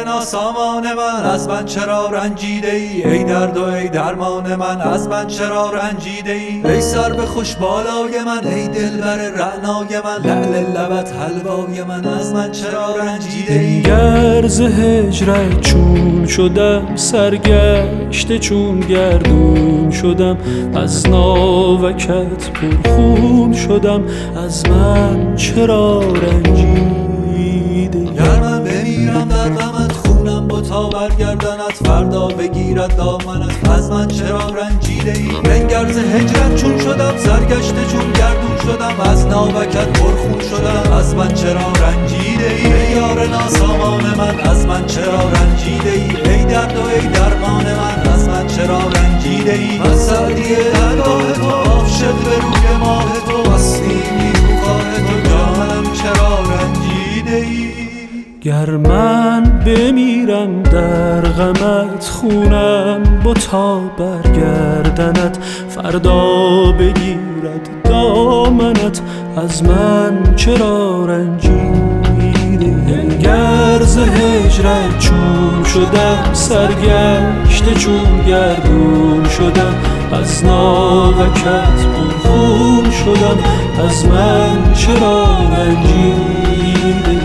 یار ناسامان من از من چرا رنجیده ای درد و ای درمان من از من چرا رنجیده ای سرو خوش بالای من ای دلبر رعنای من لعل لبت حلوای من از من چرا رنجیده ای گر ز هجرت چون شدم سرگشته چون گردون شدم از ناوکت پرخون شدم از من چرا رنجیده گر من بمیرم در غمت خونم بتا برگردنت فردا بگیرد دامنت از من چرا رنجیده ای بنگر ز هجرت چون شدم سرگشته چون گردون شدم از ناوکت پرخون شدم از من چرا رنجیده ای یار ناسامان من از من چرا رنجیده ای درد و ای درمان من از من چرا رنجیده ای من سعدی درگاه تو عاشق به روی ماه تو وصلی خواه تو جانم چرا رنجیده ای گر من بمیرم در غمت خونم بتا برگردنت فردا بگیرد دامنت از من چرا رنجیده گر ز هجرت چون شدم سرگشته چون گردون شدم از ناوکت پرخون شدم از من چرا رنجیده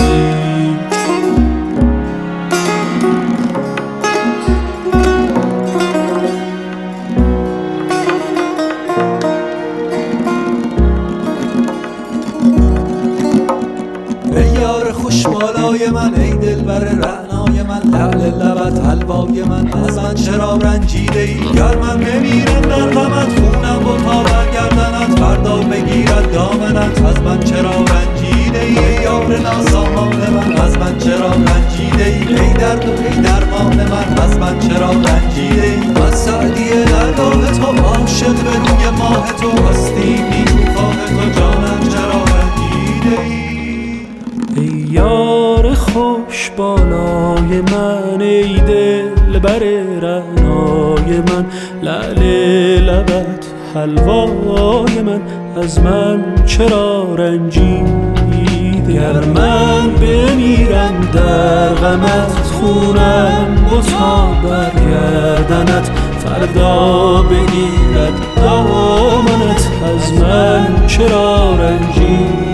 ای یار خوش بالای من ای دلبر رعنای من لعل لبت حلوای من از من چرا رنجیده ای گر من بمیرم در غمت خونم بتا برگردنت فردا بگیرد دامنت از من چرا رنجیده ای یار ناسامان من از من چرا رنجیده ای درد و ای درمان من از من چرا رنجیده ای من سعدی درگاه تو عاشق به روی ماه تو هستی نیکوخواه تو جانم چرا رنجیده ای ای یار خوش بالای من ای دلبر رعنای من لعل لبت حلوای من از من چرا رنجیده گر من بمیرم در غمت خونم بتا برگردنت فردا بگیرد دامنت از من چرا رنجیده